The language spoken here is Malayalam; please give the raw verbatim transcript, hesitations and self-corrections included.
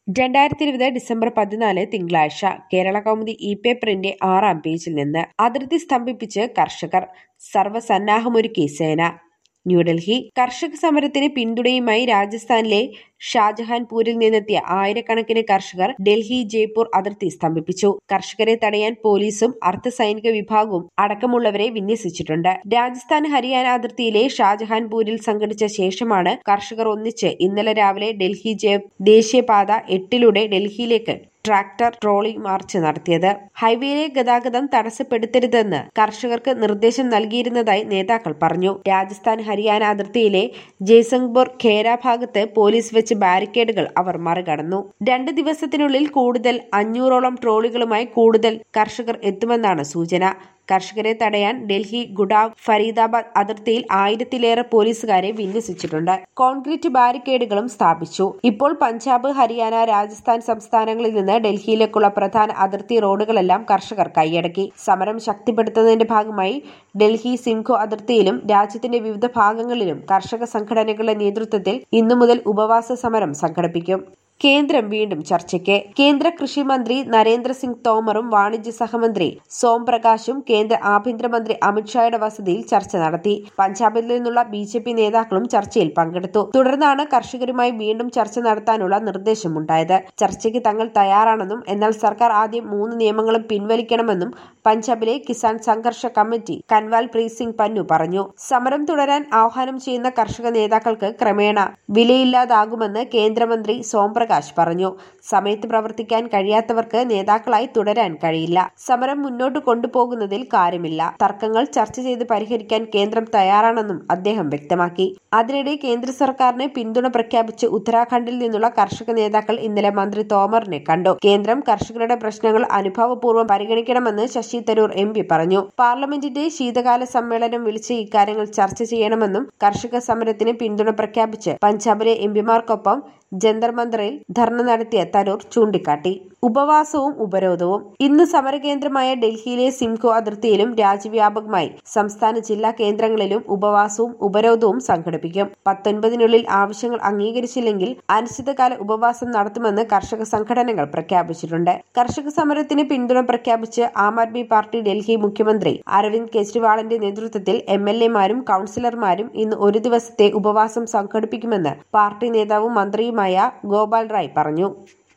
രണ്ടായിരത്തി ഇരുപത് ഡിസംബർ പതിനാല് തിങ്കളാഴ്ച കേരള കൗമുദി ഇ പേപ്പറിന്റെ ആറാം പേജിൽ നിന്ന് അതിർത്തി സ്തംഭിപ്പിച്ച് കർഷകർ, സർവ്വസന്നാഹമൊരുക്കി സേന. ന്യൂഡൽഹി. കർഷക സമരത്തിന് പിന്തുണയുമായി രാജസ്ഥാനിലെ ഷാജഹാൻപൂരിൽ നിന്നെത്തിയ ആയിരക്കണക്കിന് കർഷകർ ഡൽഹി ജയ്പൂർ അതിർത്തി സ്തംഭിപ്പിച്ചു. കർഷകരെ തടയാൻ പോലീസും അർദ്ധസൈനിക വിഭാഗവും അടക്കമുള്ളവരെ വിന്യസിച്ചിട്ടുണ്ട്. രാജസ്ഥാൻ ഹരിയാന അതിർത്തിയിലെ ഷാജഹാൻപൂരിൽ സംഘടിച്ച ശേഷമാണ് കർഷകർ ഒന്നിച്ച് ഇന്നലെ രാവിലെ ഡൽഹി ജയ് ദേശീയപാത എട്ടിലൂടെ ഡൽഹിയിലേക്ക് ട്രാക്ടർ ട്രോളി മാർച്ച് നടത്തിയത്. ഹൈവേയിലെ ഗതാഗതം തടസ്സപ്പെടുത്തരുതെന്ന് കർഷകർക്ക് നിർദ്ദേശം നൽകിയിരുന്നതായി നേതാക്കൾ പറഞ്ഞു. രാജസ്ഥാൻ ഹരിയാന അതിർത്തിയിലെ ജയ്സംഗ്പൂർ ഖേര ഭാഗത്ത് പോലീസ് വെച്ച് ബാരിക്കേഡുകൾ അവർ മറികടന്നു. രണ്ട് ദിവസത്തിനുള്ളിൽ കൂടുതൽ അഞ്ഞൂറോളം ട്രോളികളുമായി കൂടുതൽ കർഷകർ എത്തുമെന്നാണ് സൂചന. കർഷകരെ തടയാൻ ഡൽഹി, ഗുഡാവ്, ഫരീദാബാദ് അതിർത്തിയിൽ ആയിരത്തിലേറെ പോലീസുകാരെ വിന്യസിച്ചിട്ടുണ്ട്. കോൺക്രീറ്റ് ബാരിക്കേഡുകളും സ്ഥാപിച്ചു. ഇപ്പോൾ പഞ്ചാബ്, ഹരിയാന, രാജസ്ഥാൻ സംസ്ഥാനങ്ങളിൽ നിന്ന് ഡൽഹിയിലേക്കുള്ള പ്രധാന അതിർത്തി റോഡുകളെല്ലാം കർഷകർ കൈയടക്കി. സമരം ശക്തിപ്പെടുത്തുന്നതിന്റെ ഭാഗമായി ഡൽഹി സിംഘു അതിർത്തിയിലും രാജ്യത്തിന്റെ വിവിധ ഭാഗങ്ങളിലും കർഷക സംഘടനകളുടെ നേതൃത്വത്തിൽ ഇന്നു മുതൽ ഉപവാസ സമരം സംഘടിപ്പിക്കും. കേന്ദ്രം വീണ്ടും ചർച്ചയ്ക്ക്. കേന്ദ്ര കൃഷി മന്ത്രി നരേന്ദ്രസിംഗ് തോമറും വാണിജ്യ സഹമന്ത്രി സോം പ്രകാശും കേന്ദ്ര ആഭ്യന്തരമന്ത്രി അമിത്ഷായുടെ വസതിയിൽ ചർച്ച നടത്തി. പഞ്ചാബിൽ നിന്നുള്ള ബി ജെ പി നേതാക്കളും ചർച്ചയിൽ പങ്കെടുത്തു. തുടർന്നാണ് കർഷകരുമായി വീണ്ടും ചർച്ച നടത്താനുള്ള നിർദ്ദേശമുണ്ടായത്. ചർച്ചയ്ക്ക് തങ്ങൾ തയ്യാറാണെന്നും എന്നാൽ സർക്കാർ ആദ്യം മൂന്ന് നിയമങ്ങളും പിൻവലിക്കണമെന്നും പഞ്ചാബിലെ കിസാൻ സംഘർഷ കമ്മിറ്റി കൻവാൽ പ്രീത് സിംഗ് പന്നു പറഞ്ഞു. സമരം തുടരാൻ ആഹ്വാനം ചെയ്യുന്ന കർഷക നേതാക്കൾക്ക് ക്രമേണ വിലയില്ലാതാകുമെന്ന് കേന്ദ്രമന്ത്രി സോം പ്രകാശ് പറഞ്ഞു. സമയത്ത് പ്രവർത്തിക്കാൻ കഴിയാത്തവർക്ക് നേതാക്കളായി തുടരാൻ കഴിയില്ല. സമരം മുന്നോട്ട് കൊണ്ടുപോകുന്നതിൽ കാര്യമില്ല. തർക്കങ്ങൾ ചർച്ച ചെയ്ത് പരിഹരിക്കാൻ കേന്ദ്രം തയ്യാറാണെന്നും അദ്ദേഹം വ്യക്തമാക്കി. അതിനിടെ കേന്ദ്ര സർക്കാരിന് പിന്തുണ പ്രഖ്യാപിച്ച് ഉത്തരാഖണ്ഡിൽ നിന്നുള്ള കർഷക നേതാക്കൾ ഇന്നലെ മന്ത്രി തോമറിനെ കണ്ടു. കേന്ദ്രം കർഷകരുടെ പ്രശ്നങ്ങൾ അനുഭാവപൂർവ്വം പരിഗണിക്കണമെന്ന് ശശി തരൂർ എം പി പറഞ്ഞു. പാർലമെന്റിന്റെ ശീതകാല സമ്മേളനം വിളിച്ച് ഇക്കാര്യങ്ങൾ ചർച്ച ചെയ്യണമെന്നും കർഷക സമരത്തിന് പിന്തുണ പ്രഖ്യാപിച്ച് പഞ്ചാബിലെ എം പിമാർക്കൊപ്പം ജന്തർ മന്ദറിൽ ധർണ നടത്തിയ തരൂർ ചൂണ്ടിക്കാട്ടി. ഉപവാസവും ഉപരോധവും. ഇന്ന് സമരകേന്ദ്രമായ ഡൽഹിയിലെ സിംഘു അതിർത്തിയിലും രാജ്യവ്യാപകമായി സംസ്ഥാന ജില്ലാ കേന്ദ്രങ്ങളിലും ഉപവാസവും ഉപരോധവും സംഘടിപ്പിക്കും. പത്തൊൻപതിനുള്ളിൽ ആവശ്യങ്ങൾ അംഗീകരിച്ചില്ലെങ്കിൽ അനിശ്ചിതകാല ഉപവാസം നടത്തുമെന്ന് കർഷക സംഘടനകൾ പ്രഖ്യാപിച്ചിട്ടുണ്ട്. കർഷക സമരത്തിന് പിന്തുണ പ്രഖ്യാപിച്ച് ആം ആദ്മി പാർട്ടി ഡൽഹി മുഖ്യമന്ത്രി അരവിന്ദ് കെജ്രിവാളിന്റെ നേതൃത്വത്തിൽ എം എൽ എമാരും കൌൺസിലർമാരും ഇന്ന് ഒരു ദിവസത്തെ ഉപവാസം സംഘടിപ്പിക്കുമെന്ന് പാർട്ടി നേതാവും മന്ത്രിയുമായ ഗോപാൽ റായ് പറഞ്ഞു.